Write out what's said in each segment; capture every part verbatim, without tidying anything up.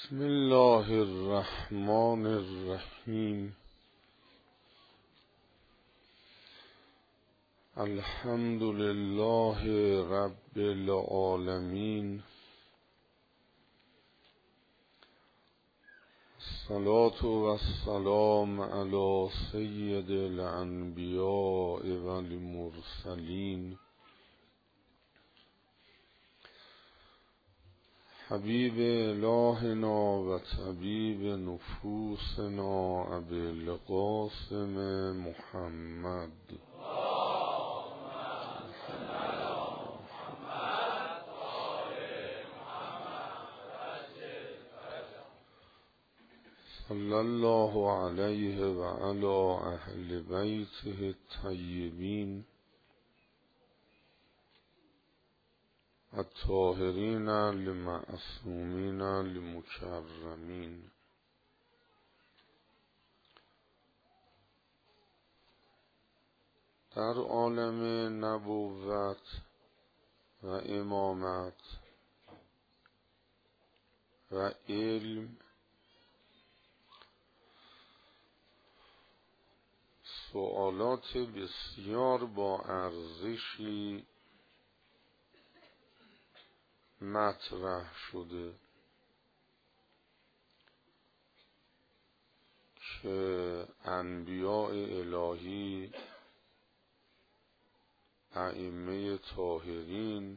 بسم الله الرحمن الرحیم. الحمد لله رب العالمین. الصلاة و السلام علی سید الانبیاء و المرسلین حبیب الهنا و طبیب نفوسنا ابی القاسم محمد صلی الله علیه و علی اهل بیته الطیبین الطاهرین المعصومین المکرمین. در عالم نبوت و امامت و علم سوالات بسیار با ارزشی مطرح شده که انبیاء الهی، ائمه طاهرین،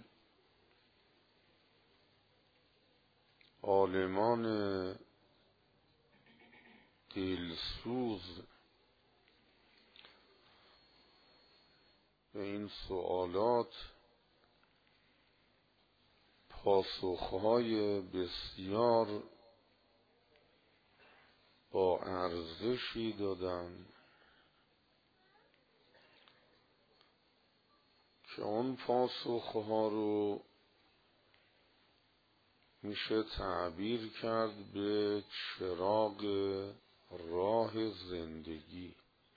عالمان دلسوز به این سوالات پاسخهای بسیار با ارزشی دادن که اون پاسخها رو میشه تعبیر کرد به چراغ راه زندگی.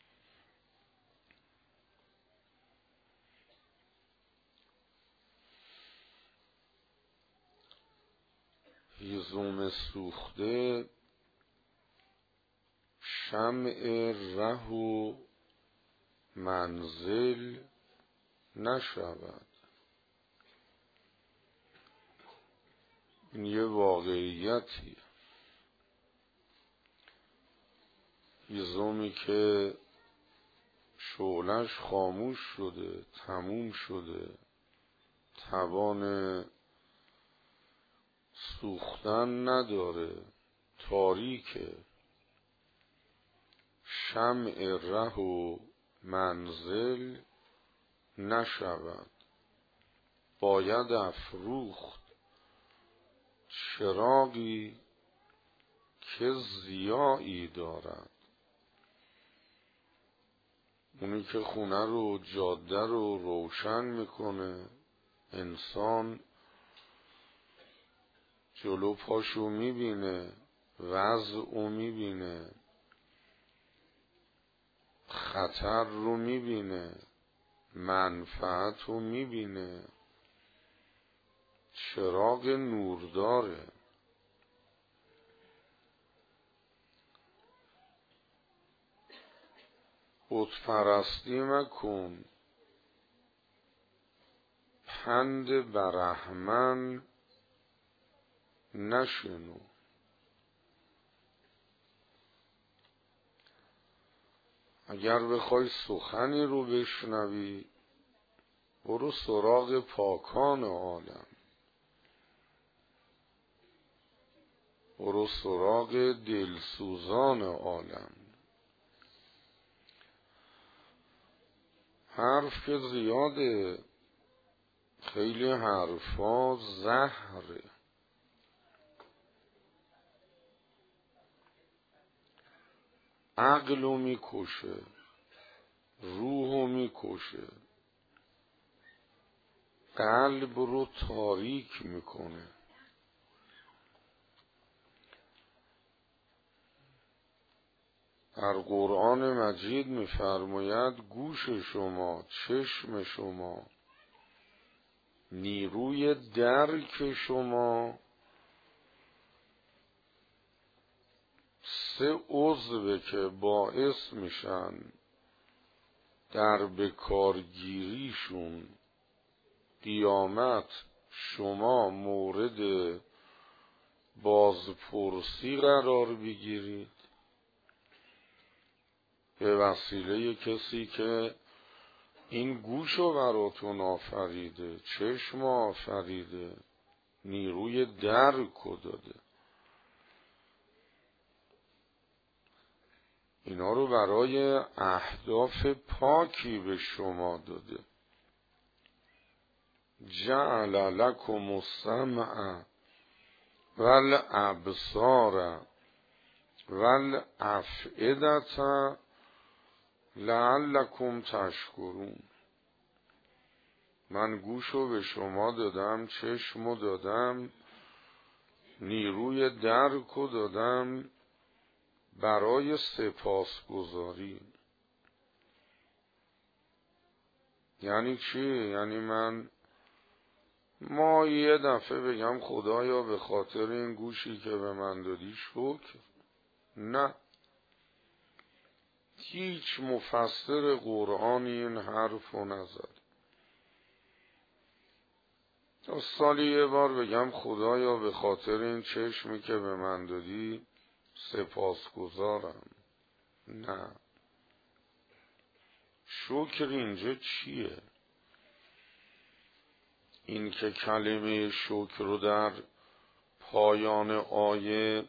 هیزم سوخته شمع ره و منزل نشود. این یه واقعیتی. هیزمی که شعله‌اش خاموش شده، تموم شده، توان سوختن نداره، تاریکه، شمع ره و منزل نشود. باید افروخت چراغی که ضیایی دارد. اونی که خونه رو، جاده رو روشن میکنه، انسان جلو پاشو میبینه، وضعو میبینه، خطر رو میبینه، منفعت رو میبینه، چراغ نور داره. بت پرستی مکن، پند برهمن نشنو. اگر بخوای سخنی رو بشنوی، برو سراغ پاکان عالم، برو سراغ دلسوزان عالم. حرف که زیاده، خیلی حرفا زهره. عقلو میکشه، روحو میکشه، قلب رو تاریک میکنه. در قرآن مجید میفرماید گوش شما، چشم شما، نیروی درک شما سه عضو که باعث میشن در بکارگیریشون قیامت شما مورد بازپرسی قرار بگیرید به وسیله کسی که این گوشو براتون آفریده، چشم آفریده، نیروی درکو داده، اینا رو برای اهداف پاکی به شما داده. جعل لکم السمع والابصار والافئدة لعلکم تشکرون. من گوشو به شما دادم، چشمو دادم، نیروی درکو دادم برای سپاسگزاری. یعنی چی؟ یعنی من ما یه دفعه بگم خدایا به خاطر این گوشی که به من دادی شکر؟ نه، هیچ مفسر قرآنی این حرف رو نزد. سالی یه بار بگم خدایا به خاطر این چشمی که به من دادی سپاسگزارم؟ نه. شکر اینجا چیه؟ این که کلمه شکر رو در پایان آیه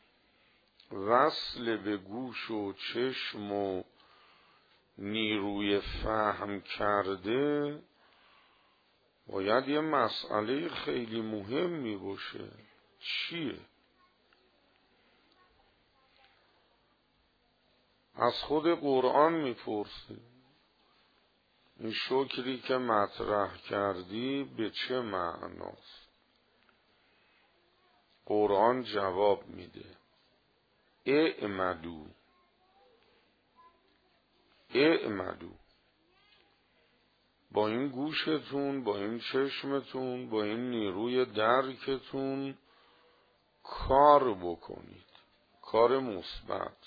وصل به گوش و چشم و نیروی فهم کرده، باید یه مسئله خیلی مهمی باشه. چیه؟ از خود قرآن میپرسی این شکری که مطرح کردی به چه معناست؟ قرآن جواب میده اعملوا اعملوا. با این گوشتون، با این چشمتون، با این نیروی درکتون کار بکنید، کار مثبت.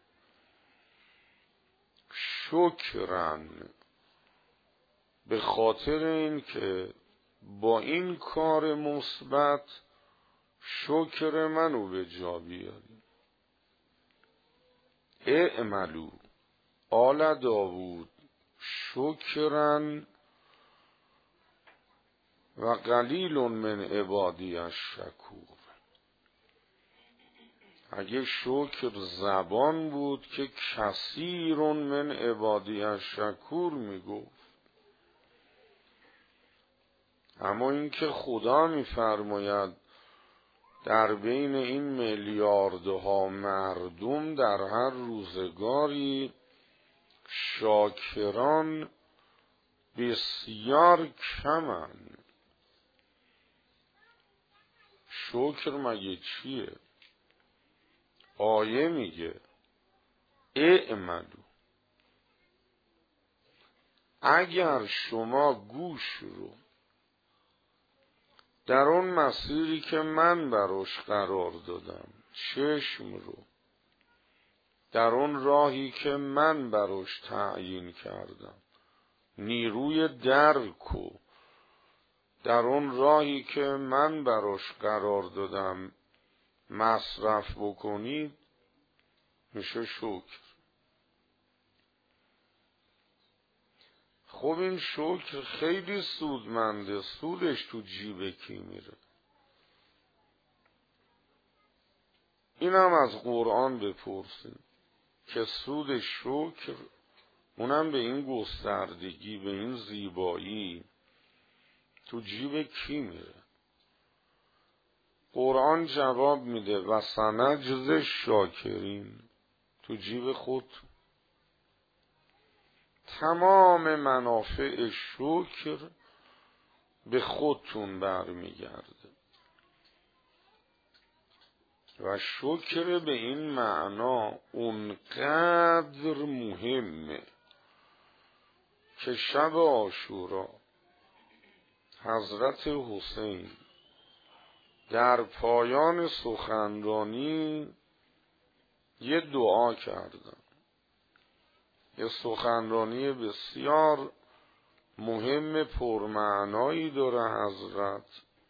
شکرن، به خاطر این که با این کار مثبت شکر منو به جا بیاری. اعملوا آل داوود شکرن و قلیل من عبادی الشکور. اگه شکر زبان بود که کثیر من عبادی الشکور میگفت، اما این که خدا میفرماید در بین این میلیاردها مردم در هر روزگاری شاکران بسیار کمن. شکر مگه چیه؟ آیه میگه اعملوا. اگر شما گوش رو در اون مسیری که من براش قرار دادم، چشم رو در اون راهی که من براش تعیین کردم، نیروی درکو در اون راهی که من براش قرار دادم مصرف بکنید، میشه شکر. خب این شکر خیلی سودمنده، سودش تو جیب کی میره؟ اینم از قرآن بپرسیم که سود شکر، اونم به این گستردگی، به این زیبایی، تو جیب کی میره؟ قرآن جواب میده و سنجزی شاکرین، تو جیب خود. تمام منافع شکر به خودتون برمیگرده و شکر به این معنا اونقدر مهمه که شب عاشورا حضرت حسین در پایان سخنرانی یه دعا کردم، یه سخنرانی بسیار مهم پرمعنایی داره حضرت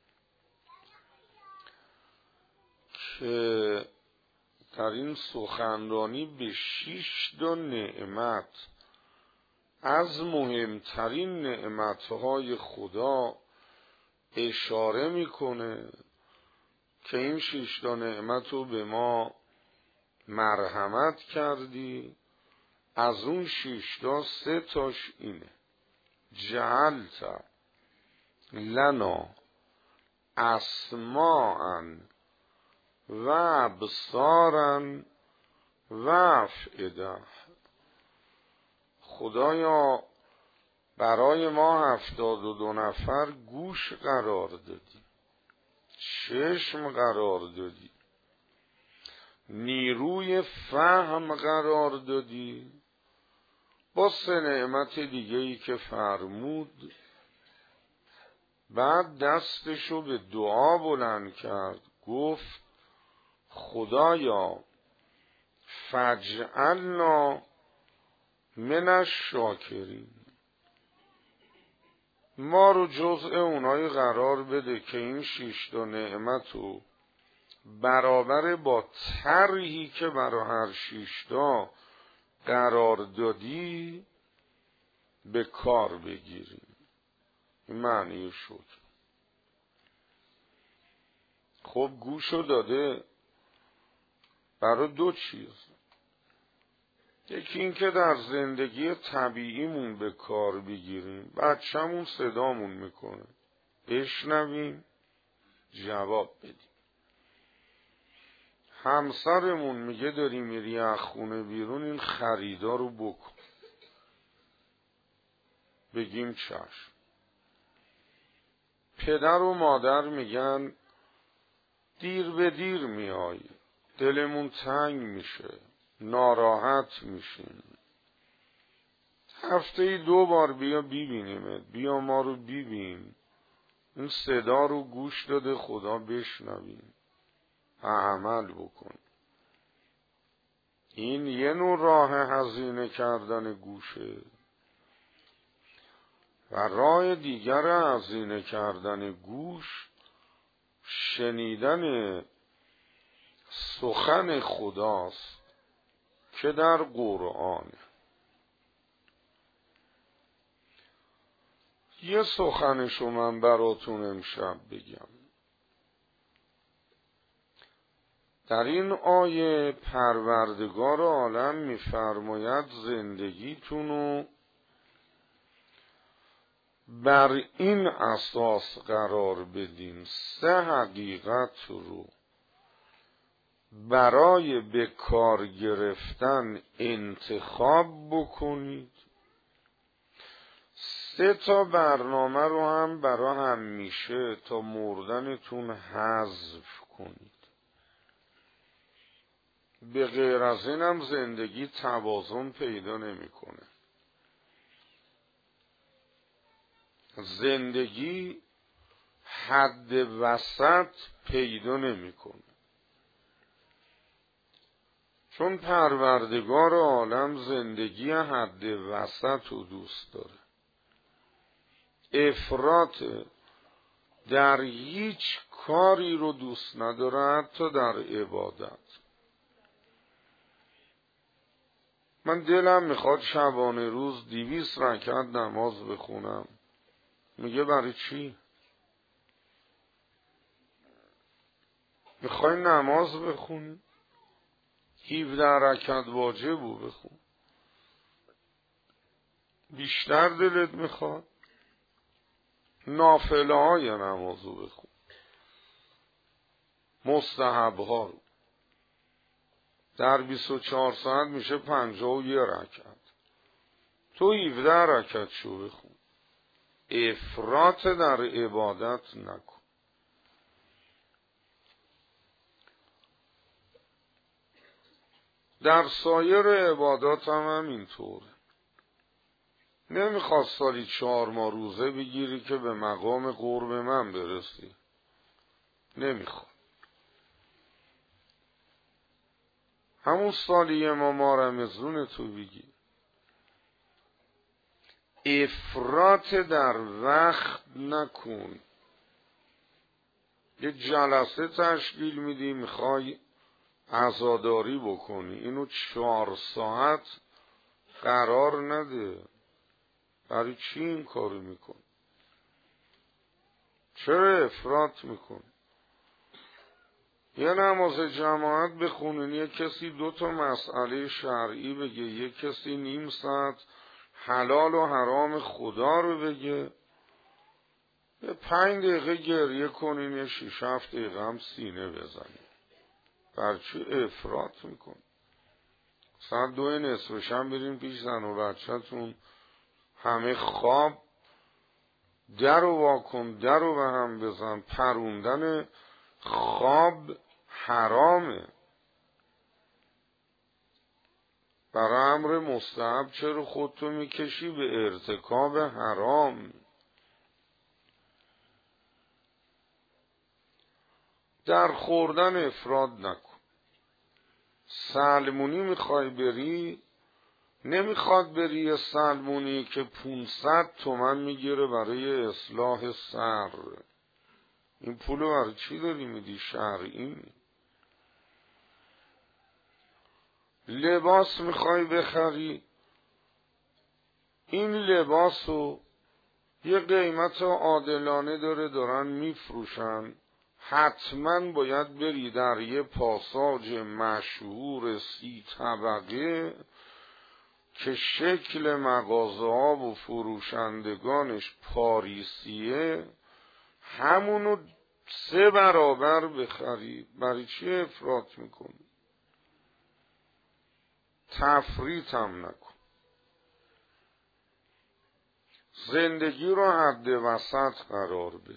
که در این سخنرانی به شش تا نعمت از مهمترین نعمتهای خدا اشاره میکنه که این شش تا نعمت رو به ما مرحمت کردی. از اون شش تا سه تاش اینه: جعلت لنا اسماعا و ابصارا و افئده. خدایا برای ما هفتاد و دو نفر گوش قرار دادی، چشم قرار دادی، نیروی فهم قرار دادی، با سه نعمت دیگه ای که فرمود. بعد دستشو به دعا بلند کرد، گفت خدایا فاجعلنا من الشاکرین، ما رو جزء اونایی قرار بده که این شش تا نعمتو برابر با طرحی که برای هر شش تا قرار دادی به کار بگیریم. این معنی شکر. خب گوشو داده برای دو چیز: یکی این که در زندگی طبیعیمون به کار بگیریم، بچه‌مون صدامون میکنه بشنویم جواب بدیم، همسرمون میگه داری میری از خونه بیرون این خریدا رو بکن، بگیم چشم. پدر و مادر میگن دیر به دیر میای، دلمون تنگ میشه، ناراحت میشیم، هفته دو بار بیا ببینیمت، بیا ما رو ببین، این صدا رو گوش داده خدا بشنویم، عمل بکن. این یه نوع راه هزینه کردن گوشه. و راه دیگر هزینه کردن گوش شنیدن سخن خداست که در قرآن. یه سخنشو من براتون امشب بگم. در این آیه پروردگار عالم می‌فرماید زندگیتونو بر این اساس قرار بدین، سه حقیقت رو برای به کار گرفتن انتخاب بکنید، سه تا برنامه رو هم برای همیشه تا مردنتون حذف کنید. به غیر از این هم زندگی توازن پیدا نمی‌کنه. زندگی حد وسط پیدا نمی‌کنه. چون پروردگار عالم زندگی حد وسط رو دوست داره. افراط در هیچ کاری رو دوست نداره، حتی در عبادت. من دلم میخواد شبانه روز دویست رکعت نماز بخونم. میگه برای چی؟ میخوای نماز بخونی؟ هفده رکعت واجبو بخون. بیشتر دلت میخواد نافله های نمازو بخون، مستحب ها رو. در بیست و چهار ساعت میشه پنجاه و یه رکعت، تو هفده رکعت شو بخون. افراط در عبادت نکن. در سایر عبادات هم همینطوره. نمیخواد سالی چهار ماه روزه بگیری که به مقام قرب من برسی. نمیخواد. همون سالیه ما مارمزون تو بگی. افراط در وقت نکن. یه جلسه تشکیل میدی میخوای عزاداری بکنی، اینو چهار ساعت قرار نده. برای چی این کارو میکن؟ چرا افراط میکن؟ یه نماز جماعت بخونین، یه کسی دو تا مسئله شرعی بگه، یه کسی نیم ساعت حلال و حرام خدا رو بگه، یه پنج دقیقه گریه کنین، یه شیش هفت دقیقه هم سینه بزنین. برچی افراط میکن؟ ساعت دو نصف شب بریم پیش زن و بچه‌تون، همه خواب، در رو واکن، در رو به هم بزن. پروندن خواب حرامه. برای امر مستحب چرا خودتو میکشی به ارتکاب حرام؟ در خوردن افراد نکن. سلمونی میخوای بری، نمیخواد بری یه سلمونی که پونصد تومن میگیره برای اصلاح سر. این پولو برای چی داری میدی؟ شرعی. لباس میخوای بخری، این لباسو یه قیمت عادلانه داره دارن میفروشن، حتما باید بری در یه پاساژ مشهور سی طبقه که شکل مغازه ها و فروشندگانش پاریسیه، همونو سه برابر بخری. برای چی افراط میکنی؟ تفریط هم نکن. زندگی رو حد وسط قرار بده.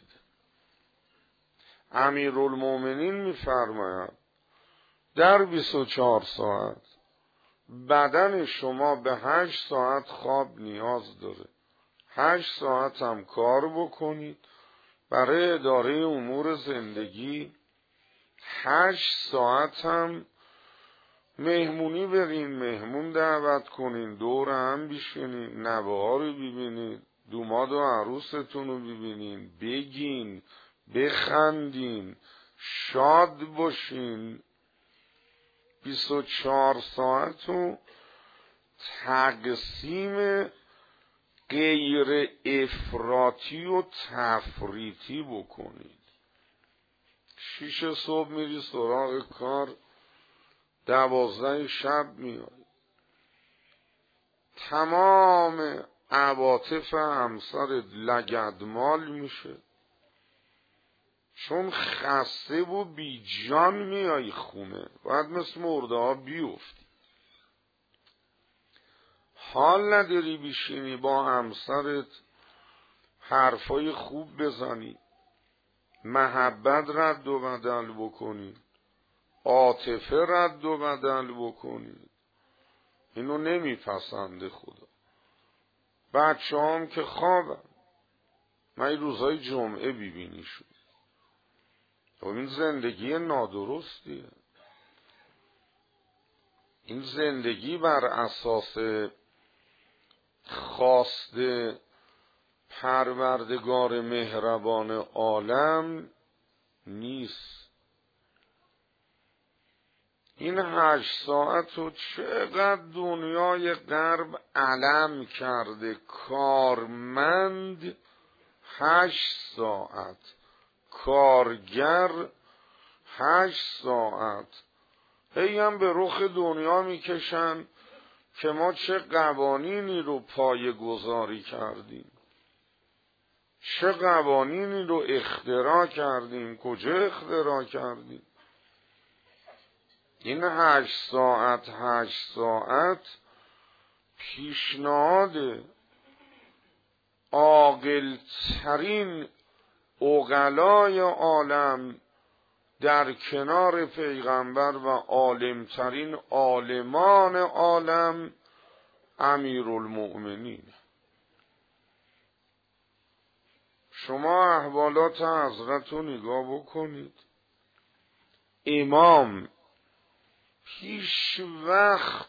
امیرالمومنین میفرماید در بیست و چهار ساعت بدن شما به هشت ساعت خواب نیاز داره. هشت ساعت هم کار بکنید برای اداره امور زندگی، هشت ساعت هم مهمونی برین، مهمون دعوت کنین، دور هم بشینین، نوه ها رو ببینین، دوماد و عروستون رو ببینین، بگین، بخندین، شاد باشین. بیست و چهار ساعت رو تقسیم غیر افراطی و تفریطی بکنید. شیش صبح میری سراغ کار، دوازده شب میای، تمام عواطف همسرت لگدمال میشه، چون خسته و بی جان میای خونه، باید مثل مرده ها بیفتی. حال نداری بشینی با همسرت حرفای خوب بزنی، محبت رد و بدل بکنی، عاطفه رد و بدل بکنی. اینو نمیپسنده خدا. بچه هم که خوابن، من این روزای جمعه ببینیشون. این زندگی نادرستیه. این زندگی بر اساس خواست پروردگار مهربان عالم نیست. این هشت ساعت رو چقدر دنیای غرب علم کرده، کارمند هشت ساعت، کارگر هشت ساعت. هی هم به رخ دنیا میکشن که ما چه قوانینی رو پایه گذاری کردیم، چه قوانینی رو اختراع کردیم، کجا اختراع کردیم. این هشت ساعت هشت ساعت پیشنهاد عاقل‌ترین عقلای عالم در کنار پیغمبر و عالمترین عالمان عالم امیرالمؤمنین. شما احوالات حضرت رو نگاه بکنید. امام هیچ وقت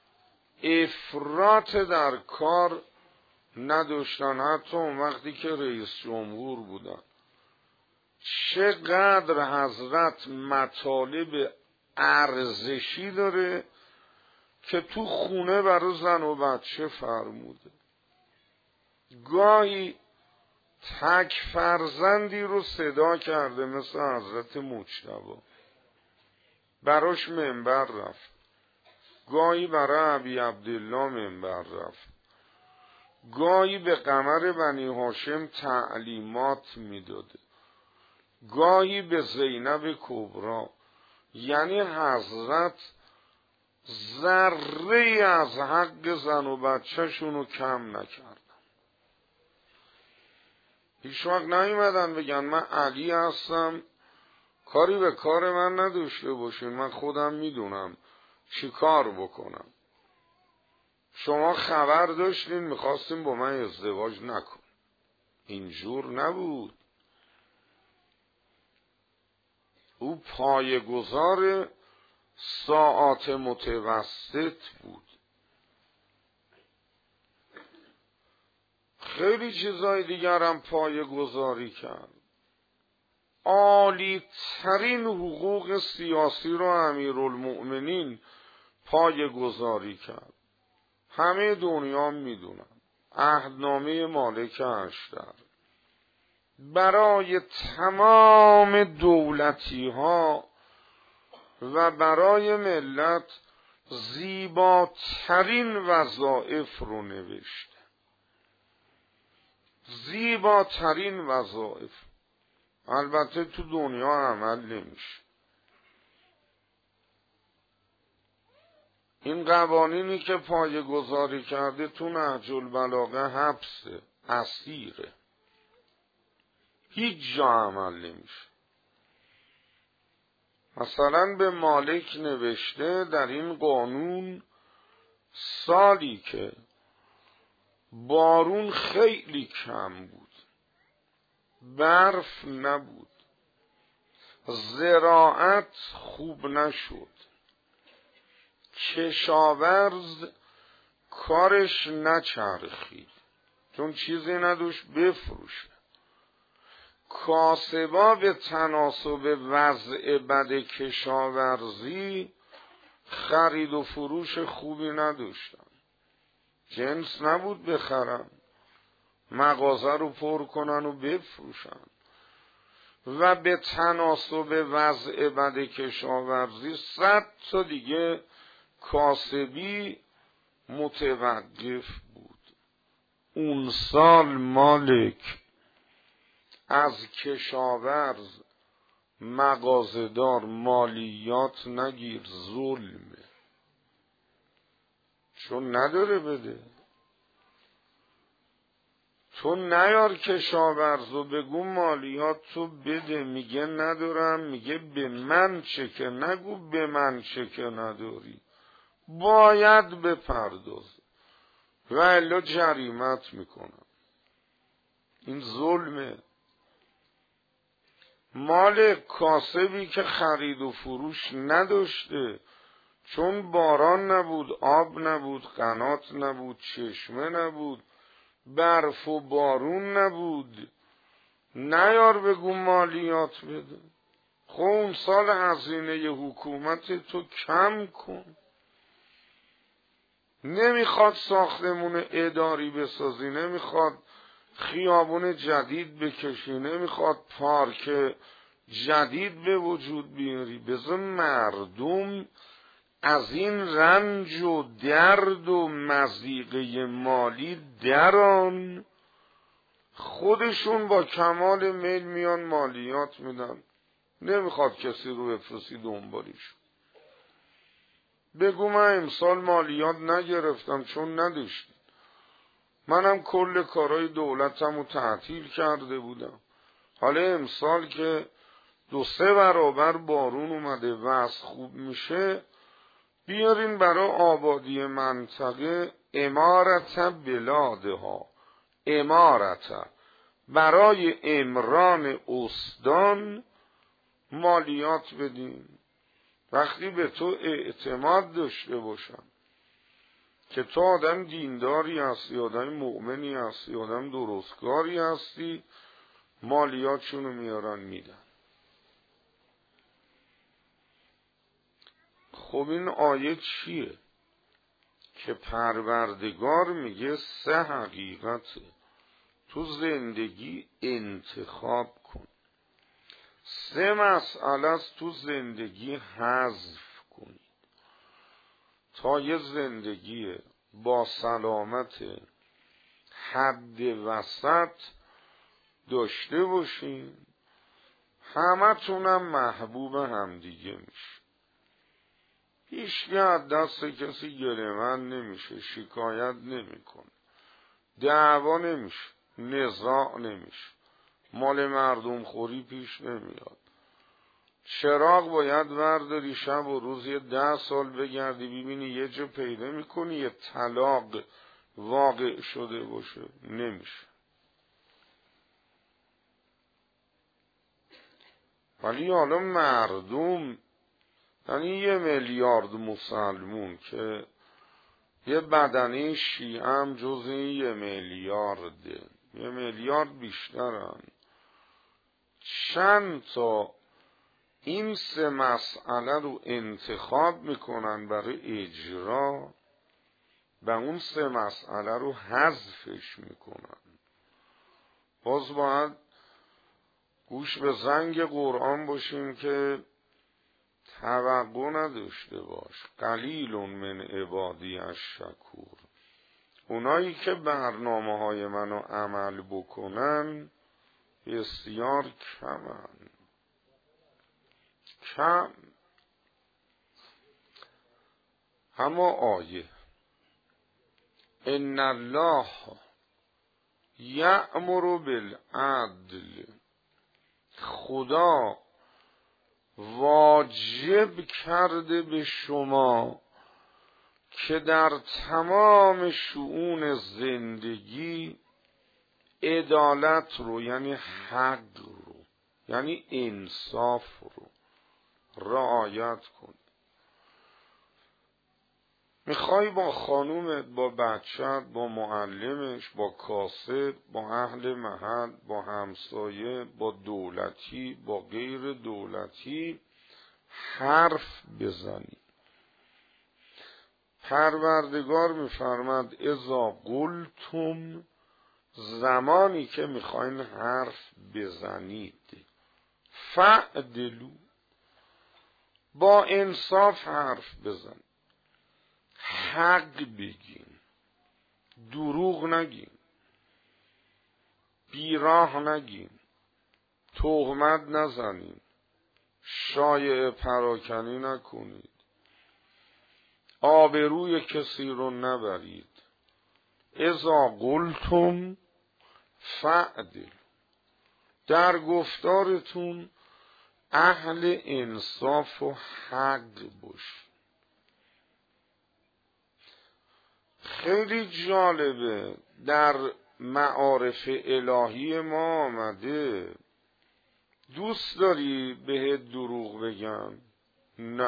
افراط در کار نداشتن، حتی اون وقتی که رئیس جمهور بودن. چقدر حضرت مطالب ارزشی داره که تو خونه برای زن و بچه فرموده. گاهی تک فرزندی رو صدا کرده مثل حضرت مجتبی، براش منبر رفت. گاهی برای ابی عبدالله منبر رفت. گاهی به قمر بنی هاشم تعلیمات میداده، گاهی به زینب کبرا. یعنی حضرت ذره از حق زن و بچه شونو کم نکردن. هیچ وقت نیومدن بگن من علی هستم، کاری به کار من نداشته باشین، من خودم میدونم چی کار بکنم. شما خبر داشتین میخواستین با من ازدواج نکن. اینجور نبود. او پایه‌گذار ساعات متوسط بود. خیلی چیزای دیگر هم پایه‌گذاری کرد. عالی ترین حقوق سیاسی رو امیرالمؤمنین پایه‌گذاری کرد. همه دنیا میدونن. عهدنامه مالک اشتر برای تمام دولتی ها و برای ملت زیباترین وظایف رو نوشته. زیباترین وظایف. البته تو دنیا عمل نمیشه. این قوانینی که پایه گذاری کرده تو نهج البلاغه حبسه، اسیره، هیچ جا عمل نمیشه. مثلا به مالک نوشته در این قانون سالی که بارون خیلی کم بود، برف نبود، زراعت خوب نشد، کشاورز کارش نچرخید چون چیزی نداشت بفروشه، کاسبا به تناسب وضع بد کشاورزی خرید و فروش خوبی نداشتن، جنس نبود بخرن، مغازه رو پر کنن و بفروشن. و به تناسب وضع بد کشاورزی صد تا دیگه کاسبی متوقف بود. اون سال مالک از کشاورز مغازه‌دار مالیات نگیر، ظلمه، چون نداره بده. تو نیار کشاورزو بگو مالیات تو بده، میگه ندارم، میگه به من چه که، نگو به من چه که نداری، باید بپرداز و الا جریمت میکنم. این ظلمه. مال کاسبی که خرید و فروش نداشته چون باران نبود، آب نبود، قنات نبود، چشمه نبود، برف و بارون نبود، نیار بگو مالیات بده. خب اون سال هزینه حکومت تو کم کن. نمیخواد ساختمون اداری بسازی، نمیخواد خیابون جدید بکشی، نمیخواد پارک جدید به وجود بیاری، بذار مردم از این رنج و درد و مضیقه مالی دران، خودشون با کمال میل میان مالیات میدن. نمیخواد کسی رو بفرستی دنبالیش. بگو من امسال مالیات نگرفتم چون نداشتم، منم کل کارهای دولتم رو تعطیل کرده بودم، حالا امسال که دو سه برابر بارون اومده و از خوب میشه، بیارین برای آبادی منطقه امارت بلادها، امارت برای امران استان مالیات بدین. وقتی به تو اعتماد داشته باشن که تو آدم دینداری هستی، آدم مؤمنی هستی، آدم درستکاری هستی، مالیاتشونو میارن میدن. خب این آیه چیه؟ که پروردگار میگه سه حقیقته، تو زندگی انتخاب کن. سه مسئله است تو زندگی حذف کنید تا یه زندگی با سلامت حد وسط داشته باشین، همه تونم محبوب همدیگه میشه، هیچ که از دست کسی گله‌مند نمیشه، شکایت نمیکنه، دعوا نمیشه، نزاع نمیشه، مال مردم خوری پیش نمیاد. چراغ باید ورداری شب و روز یه ده سال بگردی ببینی یه جا پیدا میکنی یه طلاق واقع شده باشه، نمیشه. ولی حالا مردم، یعنی یه میلیارد مسلمون که یه بدنه شیعه هم جز یه میلیارده، یه میلیارد بیشترن، چند تا این سه مسئله رو انتخاب میکنن برای اجرا و اون سه مسئله رو حذفش میکنن. باز باید گوش به زنگ قرآن باشیم که توقع نداشته باش. قلیل من عبادی الشکور، اونایی که برنامه های منو عمل بکنن بسیار کمن، کم. اما آیه ان الله یأمر بالعدل، خدا واجب کرده به شما که در تمام شؤون زندگی عدالت رو، یعنی حق رو، یعنی انصاف رو رعایت کن. میخوای با خانومت، با بچت، با معلمش، با کاسب، با اهل محل، با همسایه، با دولتی، با غیر دولتی حرف بزنی. پروردگار میفرماد اذا قلتم، زمانی که میخواین حرف بزنید، فعدلو، با انصاف حرف بزن، حق بگین، دروغ نگین، بیراه نگین، تهمت نزنین، شایعه پراکنی نکنید، آبروی کسی رو نبرید. اذا قلتم فعدل، در گفتارتون اهل انصاف و حق باش. خیلی جالبه در معارف الهی ما آمده دوست داری بهت دروغ بگن؟ نه.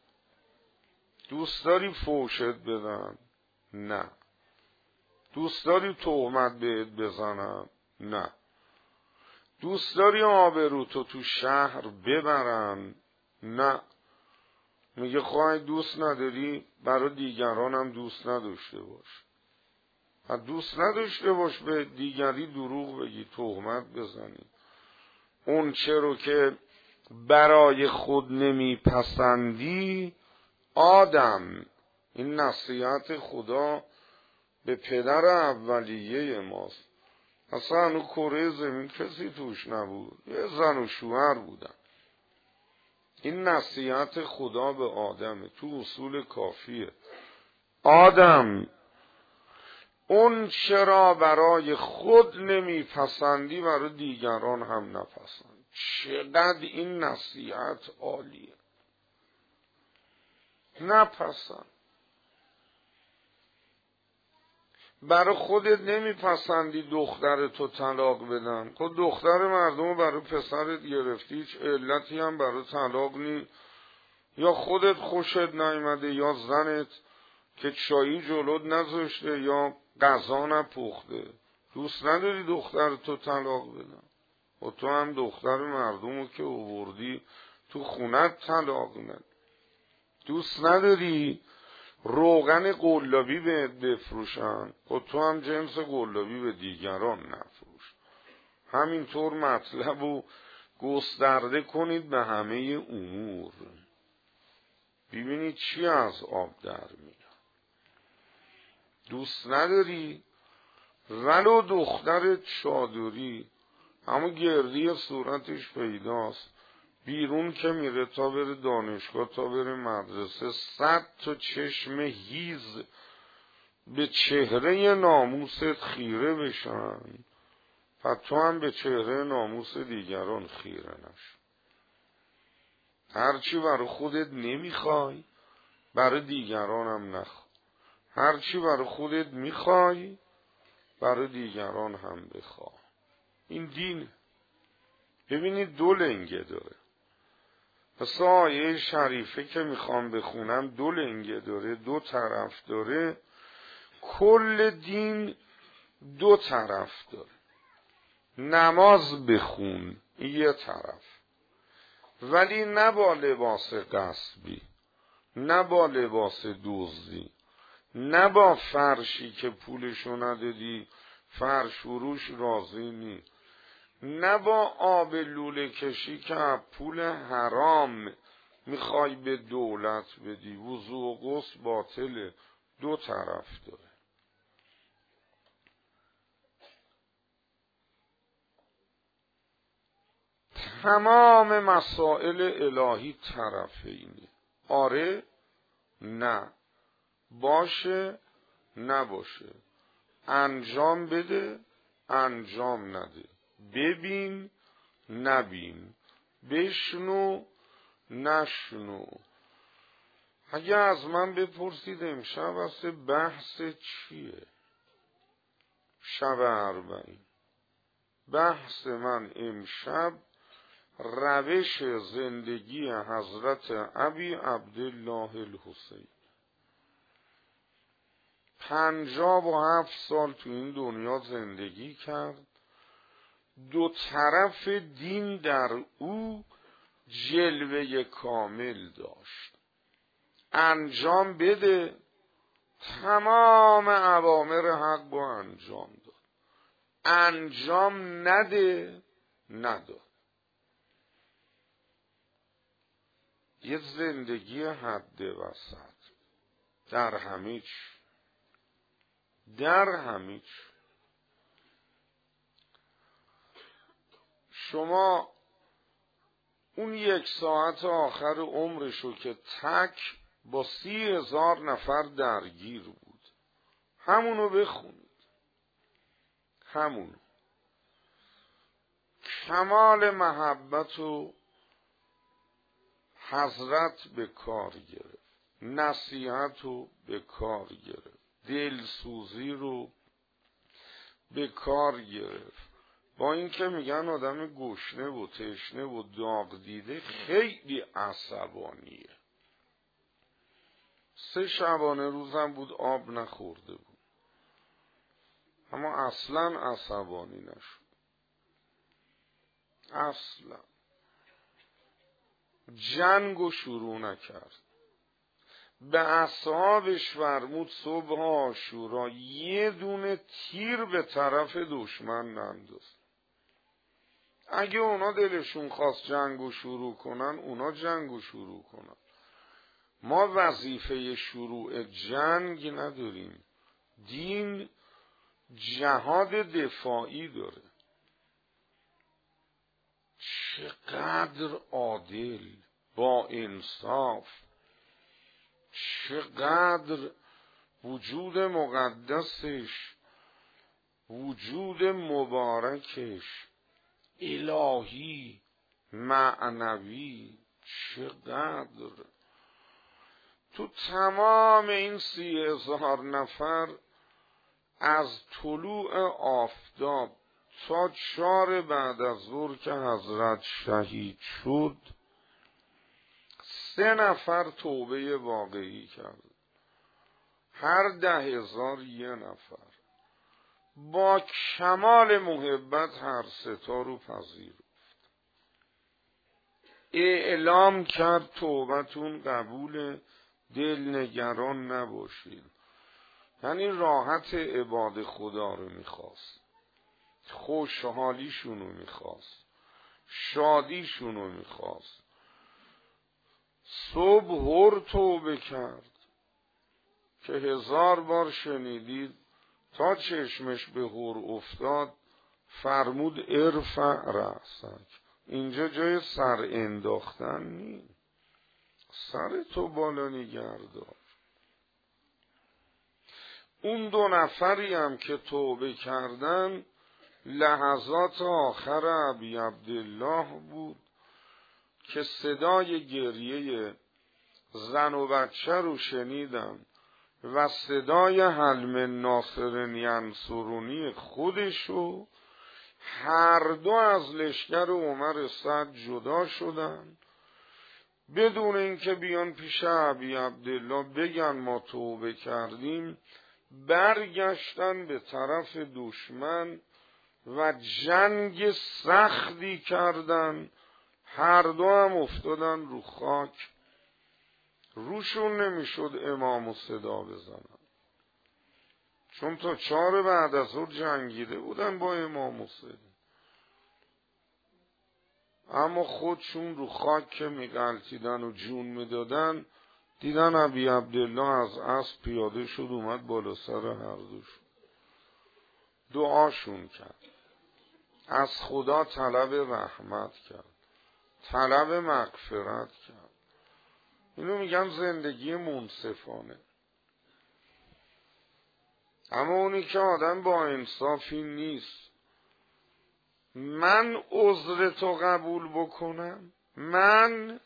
دوست داری فوشت بدن؟ نه. دوست داری تهمت بهت بزنن؟ نه. دوست داری آبروتو تو شهر ببرن؟ نه. میگه خواهی دوست نداری برای دیگران هم دوست نداشته باش. و دوست نداشته باش به دیگری دروغ بگی، تهمت بزنی. اون چه رو که برای خود نمیپسندی آدم، این نصیحت خدا به پدر اولیه ماست. اصلا اون کره زمین کسی توش نبود، یه زن و شوهر بودن. این نصیحت خدا به آدمه، تو اصول کافیه. آدم اون چرا برای خود نمیپسندی برای دیگران هم نپسند. چقدر این نصیحت عالیه. نپسند. برای خودت نمیپسندی دخترتو طلاق بدن، خود دختر مردمو برای پسرت گرفتی، هیچ علتی هم برای طلاق نی. یا خودت خوشت نیامده، یا زنت که چایی جلوت نذاشته، یا غذا نپخته، دوست نداری دختر تو طلاق بدن و تو هم دختر مردمو که آوردی تو خونت طلاق ندی. دوست نداری روغن قلابی بهت بفروشن و تو هم جنس قلابی به دیگران نفروش. همینطور مطلب رو گسترده کنید به همه امور، ببینید چی از آب در میاد. دوست نداری ولو دختر چادری اما گردی صورتش پیداست، بیرون که میره تا بره دانشگاه تا بره مدرسه صد تا چشم هیز به چهره ناموست خیره بشن، و تو هم به چهره ناموس دیگران خیره نشو. هرچی برای خودت نمیخوای برای دیگران هم نخواه، هرچی برای خودت میخوای برای دیگران هم بخواه. این دینه. ببینید دو لنگه داره، پس آیه شریفه که میخوام بخونم دو لنگه داره، دو طرف داره. کل دین دو طرف داره. نماز بخون یه طرف، ولی نه با لباس غصبی، نه با لباس دزدی، نه با فرشی که پولشو ندادی فرش فروش راضی نی، نه با آب لوله کشی که پول حرام میخوای به دولت بدی. وضو و غسل باطله. دو طرف داره. تمام مسائل الهی طرفینی. آره نه، باشه نباشه، انجام بده انجام نده، ببین نبین، بشنو نشنو. اگه از من بپرسید امشب واسه بحث چیه؟ شب اربعین. بحث من امشب روش زندگی حضرت ابی عبدالله الحسین. پنجاب و هفت سال تو این دنیا زندگی کرد، دو طرف دین در او جلوه کامل داشت. انجام بده، تمام اوامر حق رو انجام داد. انجام نده، نداد. یه زندگی حد وسط در همه چی، در همه چی. شما اون یک ساعت آخر عمرشو که تک با سی هزار نفر درگیر بود، همونو بخونید. همونو کمال محبت و حضرت به کار گرفت، نصیحت رو به کار گرفت، دلسوزی رو به کار گرفت. با اینکه میگن آدم گشنه و تشنه و داغ دیده خیلی عصبانیه. سه شبانه روزم بود آب نخورده بود، اما اصلا عصبانی نشد. اصلا جنگو شروع نکرد. به اصحابش فرمود صبح عاشورا یه دونه تیر به طرف دشمن ننداز. اگه اونا دلشون خواست جنگو شروع کنن، اونا جنگو شروع کنن. ما وظیفه شروع جنگ نداریم. دین جهاد دفاعی داره. چقدر عادل، با انصاف، چقدر وجود مقدسش، وجود مبارکش الهی معنوی، چقدر تو تمام این سی هزار نفر از طلوع آفتاب تا چار بعد از ظهر که حضرت شهید شد، سه نفر توبه واقعی کرد، هر ده هزار یه نفر با کمال محبت هر ستا رو پذیرفت، اعلام کرد توبتون قبول، دلنگران نباشید. یعنی راحت عباد خدا رو میخواست، خوشحالیشون رو میخواست، شادیشون رو میخواست. صبح هر توبه کرد که هزار بار شنیدید تا چشمش به هر افتاد فرمود ارفع رأسک. اینجا جای سر انداختن نی، سر تو بالا نگردار. اون دو نفری هم که توبه کردن لحظات آخر ابی عبدالله بود که صدای گریه زن و بچه رو شنیدن و صدای حلم ناصر ینصرونی خودشو. هر دو از لشکر عمر سعد جدا شدن بدون اینکه بیان پیش ابی عبدالله بگن ما توبه کردیم، برگشتن به طرف دشمن و جنگ سختی کردن. هر دو هم افتادن رو خاک، روشون نمیشد امامو صدا بزنن، چون تا چهار بعد از اون جنگیده بودن با امام حسین، اما خودشون رو خاک که میغلطیدن و جون میدادن، دیدن ابی عبدالله از اسب پیاده شد اومد بالا سر هر دوشون، دعاشون کرد، از خدا طلب رحمت کرد، طلب مغفرت کرد. اینو میگن زندگی منصفانه. اما اونی که آدم با انصافی نیست، من عذر تو قبول بکنم، من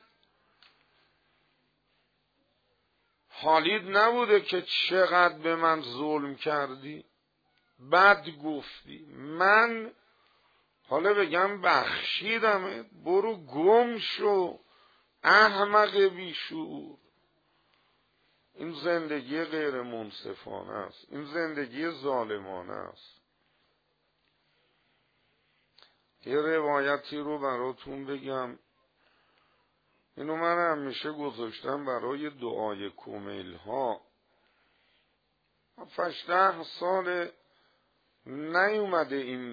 حالید نبوده که چقدر به من ظلم کردی، بد گفتی، من حالا بگم بخشیدمت، برو گم شو احمق بیشعور. این زندگی غیر منصفانه است، این زندگی ظالمانه است. یه روایتی رو براتون بگم، اینو من همیشه گذاشتم برای دعای کمیل ها. فشته سال نیومده این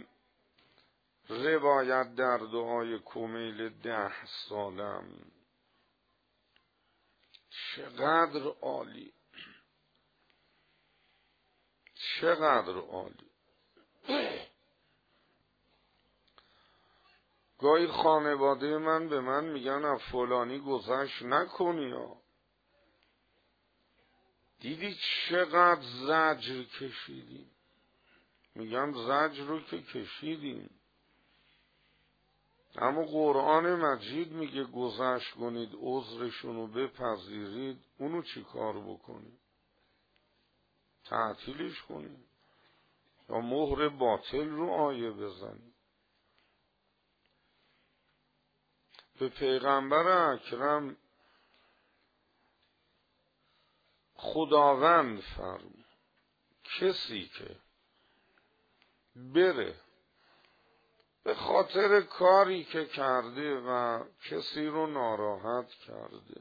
روایت در دعای کمیل ده سالم. چقدر عالی، چقدر عالی. گاهی خانواده من به من میگن از فلانی گذشت نکنی ها. دیدی چقدر زجر کشیدیم؟ میگم زجر رو که کشیدیم، اما قرآن مجید میگه گذشت کنید، عذرشونو بپذیرید. اونو چی کار بکنیم؟ تعطیلش کنیم یا مهر باطل رو آیه بزنیم؟ به پیغمبر اکرم خداوند فرمود کسی که بره به خاطر کاری که کرده و کسی رو ناراحت کرده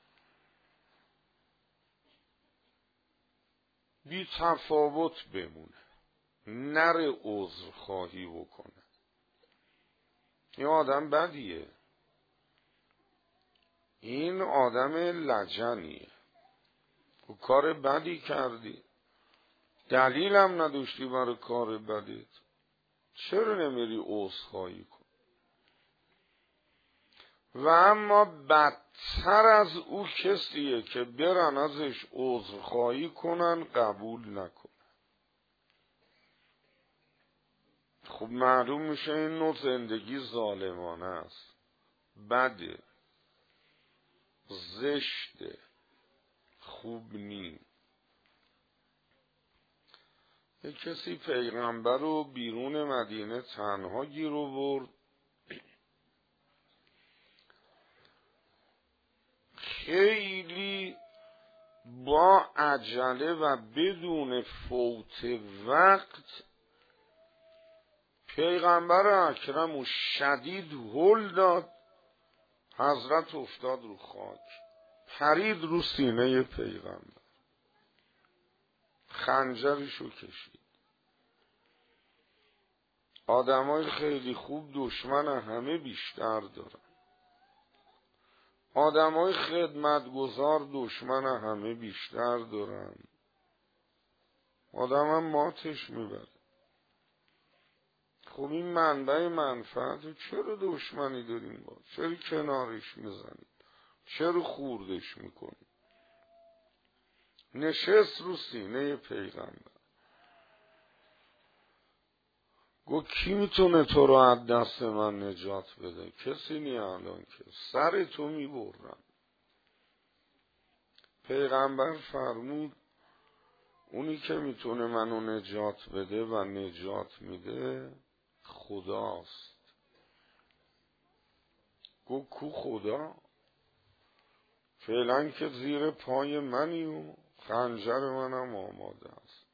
بی تفاوت بمونه، نره عذر خواهی بکنه، این آدم بدیه، این آدم لجنیه، و کار بدی کردی، دلیلم نداشتی برای کار بدیت، چرا نمیری عذرخواهی کن؟ و اما بدتر از او کسیه که برن ازش عذرخواهی کنن قبول نکنه. خب معلوم میشه این نوع زندگی ظالمانه است، بده، زشته، خوب نی. یک کسی پیغمبر رو بیرون مدینه تنها گیر آورد، خیلی با عجله و بدون فوت وقت پیغمبر اکرم و شدید هل داد. حضرت افتاد رو خاک، پرید رو سینه پیغمبر، خنجرشو کشید. آدمای خیلی خوب دشمن همه بیشتر دارن، آدمای خدمتگزار دشمن همه بیشتر دارن. آدم هم ماتش میبره. خب این منبع منفعت، چرا دشمنی داریم با؟ چرا کنارش میزنید؟ چرا خوردش میکنید؟ نشست رو سینه پیغمبر، گو کی میتونه تو رو از دست من نجات بده؟ کسی نی الان که سر تو میبرم. پیغمبر فرمود اونی که میتونه منو نجات بده و نجات میده خداست. گو کو خدا؟ فعلا که زیر پای منی و خنجر منم آماده است.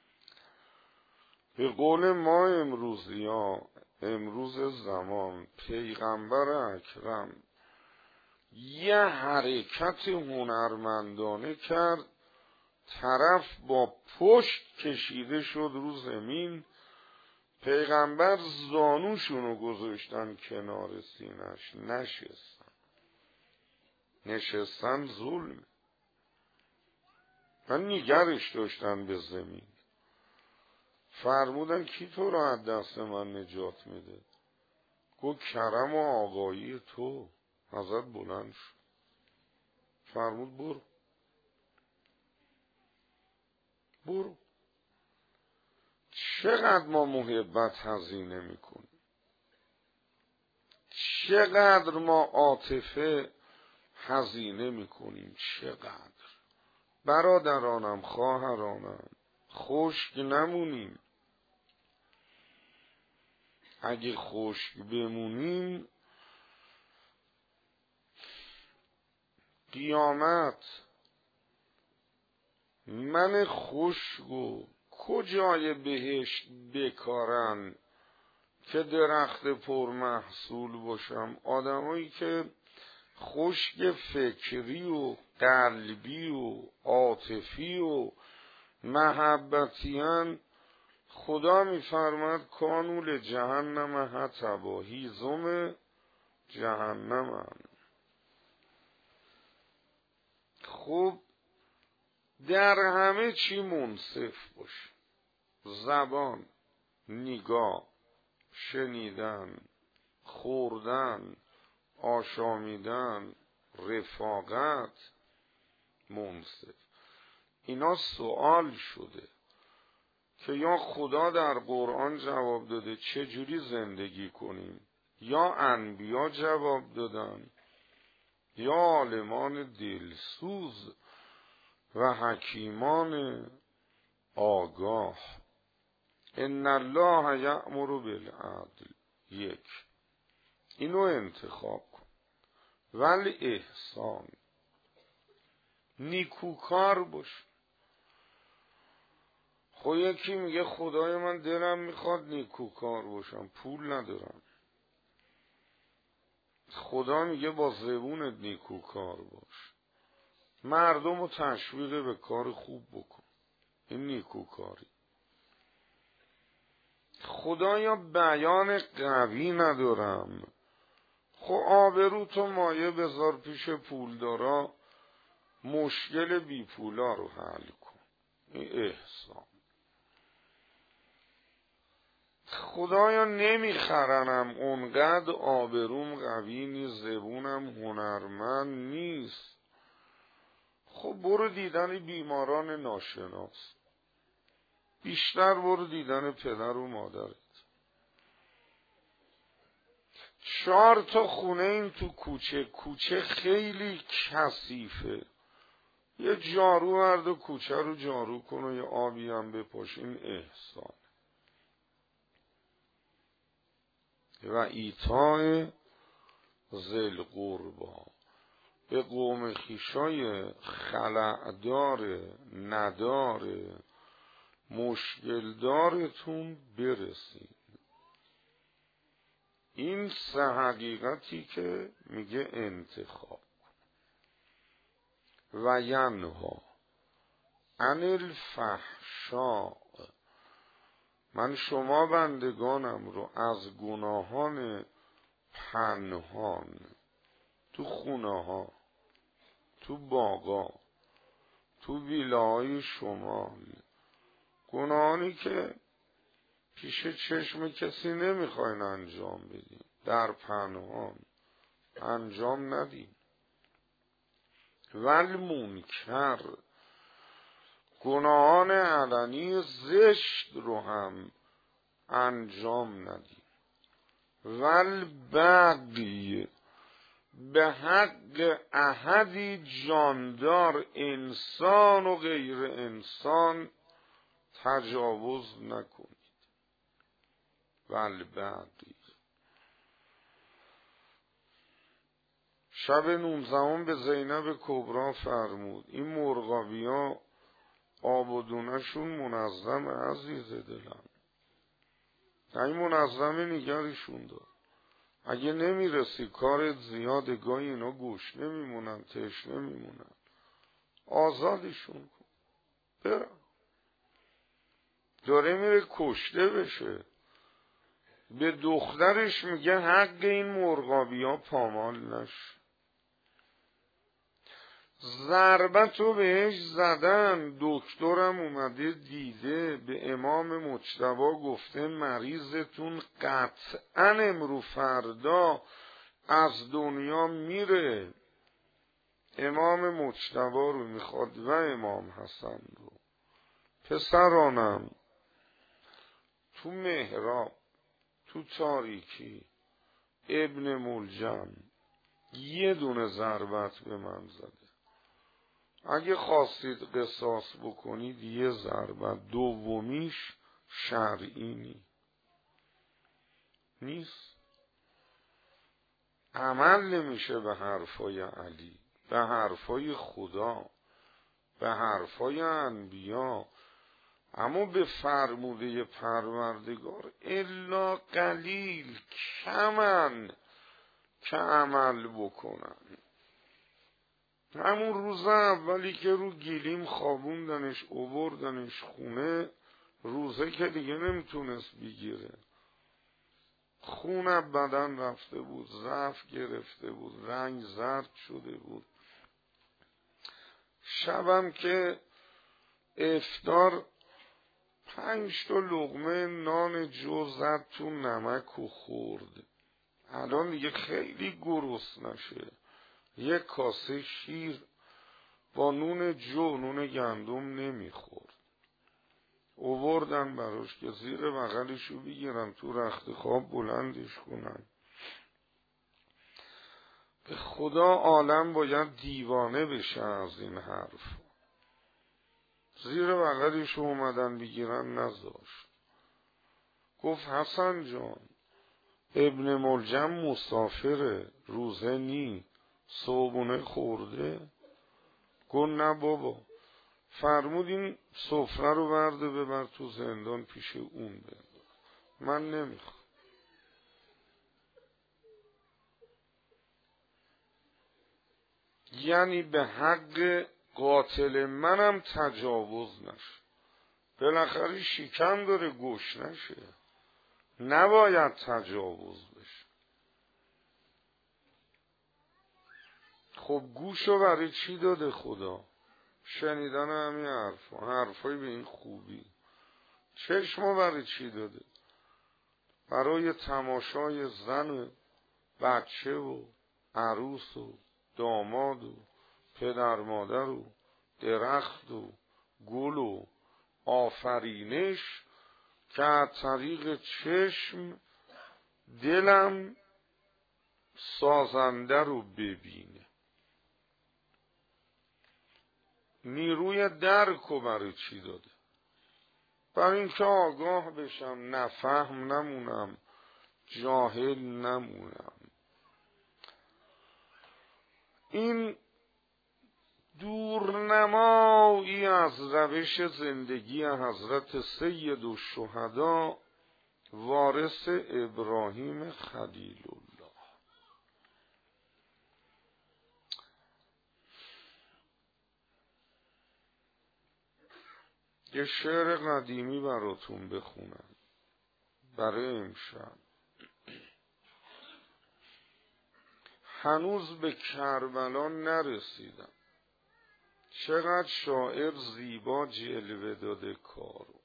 به قول ما امروزی ها، امروز زمان، پیغمبر اکرم یه حرکت هنرمندانه کرد، طرف با پشت کشیده شد رو زمین، پیغمبر زانوشونو گذاشتن کنار سینش، نشستن. نشستن ظلم و نگرش داشتن به زمین. فرمودن کی تو رو از دست من نجات میده؟ گو کرم و آقایی تو. حضرت بلند شد، فرمود برو برو. چقدر ما محبت هزینه میکنیم، چقدر ما عاطفه هزینه میکنیم، چقدر. برادرانم، خواهرانم، خشک نمونیم. اگه خشک بمونیم قیامت من خشک و کجای بهشت بکارن که درخت پرمحصول باشم؟ آدمایی که خشک فکری و قلبی و عاطفی و محبتیان، خدا میفرماد کانوا لجهنم حطبا، هیزم جهنمن. خوب در همه چی منصف باش. زبان، نگاه، شنیدن، خوردن، آشامیدن، رفاقت، منصف. اینا سوال شده که یا خدا در قرآن جواب داده چجوری زندگی کنیم، یا انبیا جواب دادن، یا عالمان دلسوز و حکیمان آگاه. ان الله یأمر بالعدل، یک، اینو انتخاب کن. ولی احسان، نیکوکار باش. خب یکی میگه خدای من دلم میخواد نیکوکار باشم، پول ندارم. خدا میگه با زبونت نیکوکار باش، مردم رو تشویق به کار خوب بکن، این نیکوکاری. خدایا بیان قوی ندارم، خب آبرو تو مایه بذار پیش پولدارا، مشکل بی پولا رو حل کن. این احسان. خدایا نمیخرنم، اونقدر آبروم قوی نیست، زبونم هنرمند نیست. خب برو دیدن بیماران ناشناس، بیشتر برو دیدن پدر و مادرت. چهار تا خونه این تو کوچه، کوچه خیلی کثیفه، یه جارو ورد و کوچه رو جارو کن و یه آبی هم بپاش. این احسان. و ایتاء ذی القربی، به قوم خویشای خلأدار ندار مشکلدارتون برسید. این سه حقیقتی که میگه انتخاب و ینها عن الفحشاء، من شما بندگانم رو از گناهان پنهان، تو خونه ها، تو باغا، تو ویلاهای شمال، گناهانی که پیش چشم کسی نمیخواین انجام بدین، در پنهان انجام ندین. والمنکر، گناهان علنی زشت رو هم انجام ندین. والبغی، به حق احدی جاندار انسان و غیر انسان تجاوز نکنید. والبغی. شب نوزدهم به زینب کبرا فرمود این مرغابی ها آب و دونشون منظم عزیز دلم، این منظم نگرشون دار. اگه نمیرسی کارت زیاده، گاهی اینا گوش نمیمونن، تش نمیمونن، آزادشون کن برم. داره میره کشته بشه، به دخترش میگه حق این مرغابی ها پامال نشه. ضربتو بهش زدن، دکترم اومده دیده، به امام مجتبی گفته مریضتون قطعا امرو فردا از دنیا میره. امام مجتبی رو میخواد و امام حسن رو. پسرانم تو محراب، تو تاریکی، ابن ملجم یه دونه ضربت به من زده، اگه خواستید قصاص بکنید یه ضربت، دومیش شرعی نیست. عمل نمیشه به حرفای علی، به حرفای خدا، به حرفای انبیا، اما به فرموده پروردگار الا قلیل کمن که عمل بکنن. همون روز اولی که رو گلیم خوابوندنش اووردنش خونه، روزه که دیگه نمیتونست بگیره، خون بدن رفته بود، ضعف گرفته بود، رنگ زرد شده بود. شبم که افطار پنج تا لقمه نان جو زد تو نمک و خورد. الان دیگه خیلی گرسنه نشه، یک کاسه شیر با نون جو، نون گندم نمیخورد. اووردن براش که زیر بغلشو بگیرن تو رخت خواب بلندش کنن. به خدا عالم باید دیوانه بشه از این حرف. زیر بغلشو اومدن بگیرن، نذاشت. گفت حسن جان ابن ملجم مسافره، روزه نی، صبحونه خورده. گفت نه بابا. فرمود این سفره رو برده ببر تو زندان پیش اون بنداز، من نمیخوام. یعنی به حق قاتل منم تجاوز نشه. بالاخره شکم داره، گوش نشه، نباید تجاوز بشه. خب گوشو برای چی داده خدا؟ شنیدن همین حرفا، حرفای به این خوبی. چشمو برای چی داده؟ برای تماشای زن و بچه و عروس و داماد و پدر مادر و درخت و گل و آفرینش که از طریق چشم دلم سازنده رو ببینه. نیروی درکو برای چی داده؟ برای اینکه آگاه بشم، نفهم نمونم، جاهل نمونم. این دورنمایی از روش زندگی حضرت سید الشهدا وارث ابراهیم خلیل الله. یه شعر قدیمی براتون بخونم برای امشب. هنوز به کربلا نرسیدم، چقدر شاعر زیبا جلوه داده کارو،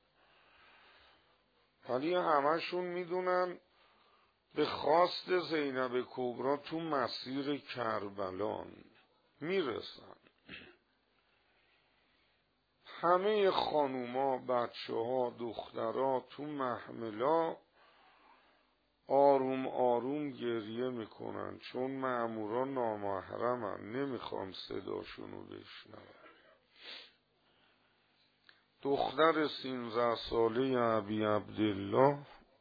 ولی همشون میدونن به خواست زینب کبرا تو مسیر کربلان میرسن. همه خانوما، بچه ها، دخترها تو محملا آروم آروم گریه میکنن، چون مأمورا نامحرمن، نمیخوان صداشونو بشنون. دختر سیزده ساله ابی عبدالله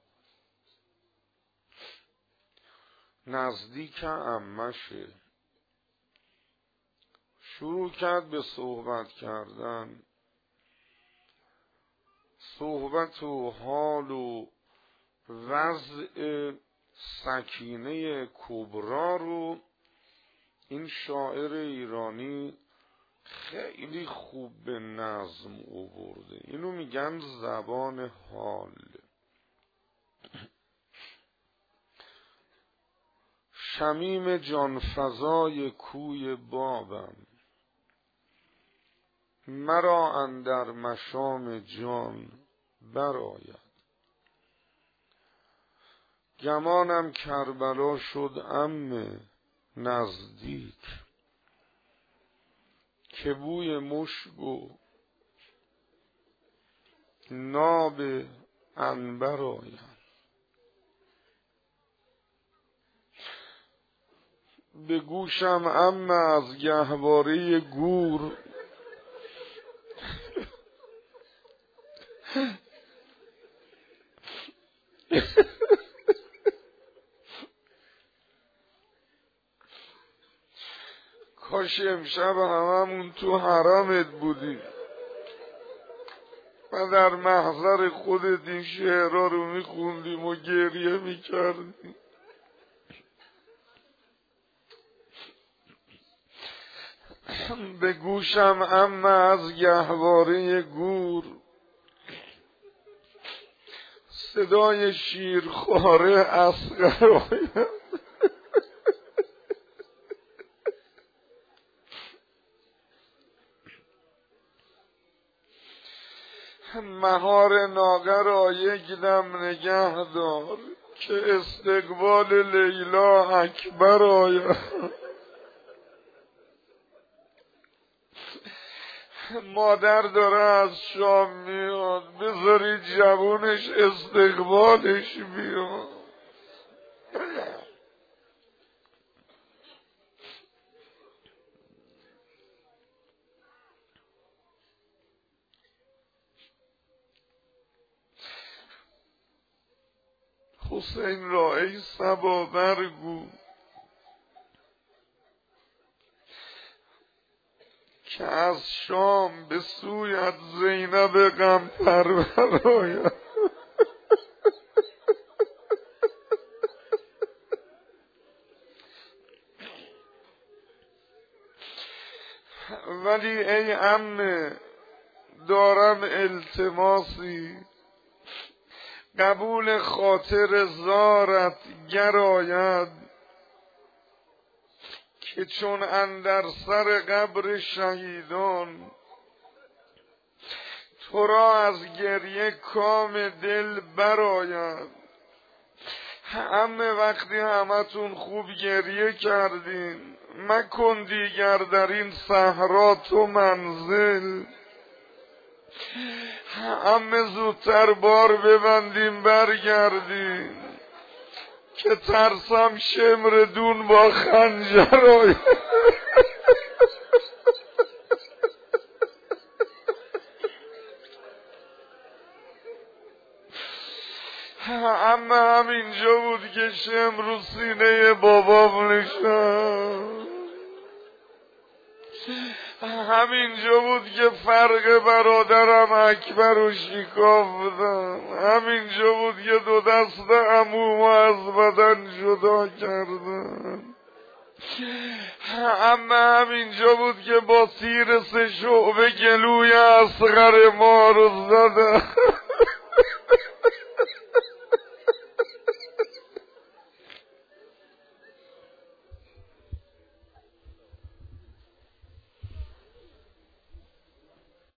نزدیک عمشه، شروع کرد به صحبت کردن. صحبت و حال و وضع سکینه کبرا رو این شاعر ایرانی خیلی خوب به نظم آورده. اینو میگن زبان حال. شمیم جانفزای کوی بابم، مرا اندر مشام جان برآید. گمانم کربلا شد عم نزدیک، که بوی مشک و ناب عنبر آید. به گوشم عم از گهواره گور، کاش امشب هممون تو حرمت بودیم و در محضر خودت این شعرها رو میخوندیم و گریه میکردیم. به گوشم عم از گهواره گور، صدای شیرخواره اصغر آید. مهار ناقه را یک دم نگه دار، که استقبال لیلا اکبر آید. مادر داره از شام میاد، بذاری جوونش استقبالش بیاد. حسین را ای صبا برگو، که از شام به سویت زینب غم پرور آید. ولی ای عمه دارم التماسی، قبول خاطر زارت گراید، که چون اندر سر قبر شهیدان، تو را از گریه کام دل برآید. همه وقتی همتون خوب گریه کردین، مکن دیگر در این صحرا تو منزل. همه زودتر بار ببندیم برگردیم، که ترسم شمر دون با خنجر آید. اما همینجا بود که شمر رو سینه بابام نشست. همینجا بود که فرق برادرم اکبر و شکافتم، همینجا بود که دو دست عموم از بدن جدا کردن، اما همینجا بود که با تیر سه شعبه گلوی اصغر ما رو زدن.